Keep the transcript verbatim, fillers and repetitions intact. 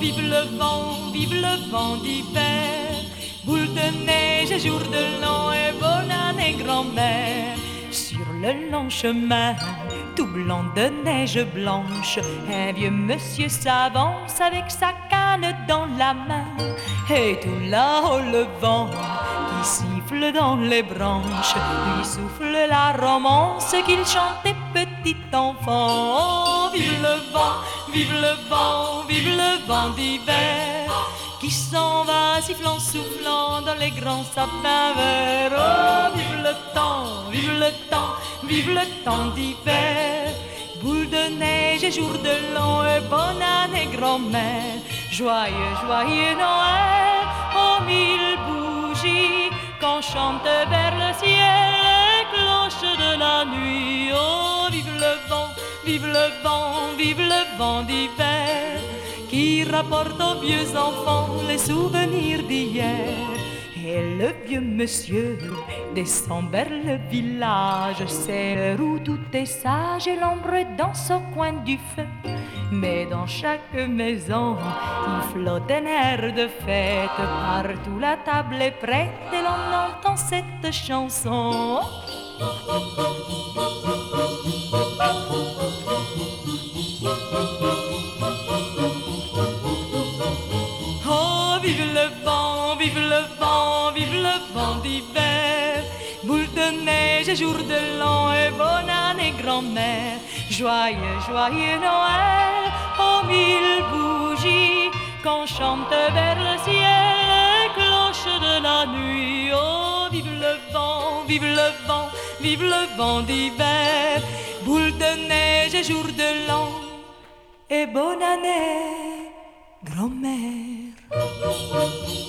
vive le vent, vive le vent d'hiver. Boule de neige et jour de l'an et bonne année grand-mère. Sur le long chemin, tout blanc de neige blanche, un vieux monsieur s'avance avec sa canne dans la main. Et tout là-haut le vent qui siffle dans les branches lui souffle la romance qu'il chantait petit enfant. Oh, vive le vent, vive le vent, vive le vent d'hiver qui s'en va sifflant, soufflant dans les grands sapins verts. Oh, vive le temps, vive le temps, vive le temps d'hiver. Boule de neige et jour de l'an et bonne année grand-mère. Joyeux, joyeux Noël, aux mille bougies qu'on chante vers le ciel les cloches de la nuit. Oh, vive le vent, vive le vent, vive le vent d'hiver qui rapporte aux vieux enfants les souvenirs d'hier. Et le vieux monsieur descend vers le village, c'est l'heure où tout est sage et l'ombre danse au coin du feu. Mais dans chaque maison, il flotte un air de fête. Partout la table est prête et l'on entend cette chanson. Oh, vive le vent, vive le vent, vive le vent d'hiver. Boule de neige et jour de l'an et bonne année grand-mère. Joyeux, joyeux Noël, aux mille bougies qu'on chante vers le ciel les cloches de la nuit. Oh, vive le vent, vive le vent, vive le vent d'hiver. Boule de neige et jour de l'an et bonne année grand-mère.